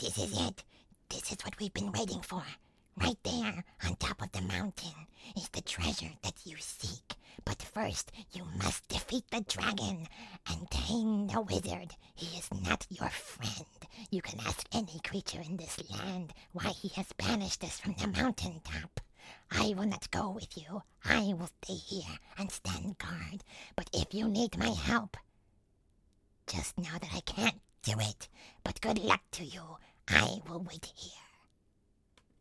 This is it. This is what we've been waiting for. Right there, on top of the mountain, is the treasure that you seek. But first, you must defeat the dragon and tame the wizard. He is not your friend. You can ask any creature in this land why he has banished us from the mountain top. I will not go with you. I will stay here and stand guard. But if you need my help, just know that I can't do it. But good luck to you. I will wait here.